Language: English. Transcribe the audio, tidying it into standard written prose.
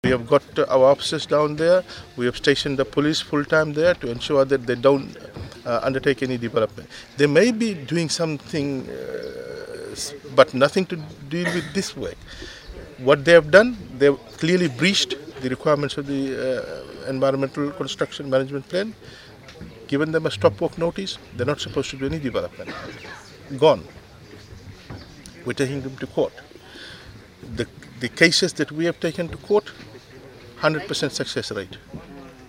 We have got our officers down there. We have stationed the police full time there to ensure that they don't undertake any development. They may be doing something, but nothing to deal with this work. What they have done, they have clearly breached the requirements of the environmental construction management plan. Given them a stop work notice, they're not supposed to do any development. Gone. We're taking them to court. The cases that we have taken to court, 100% success rate.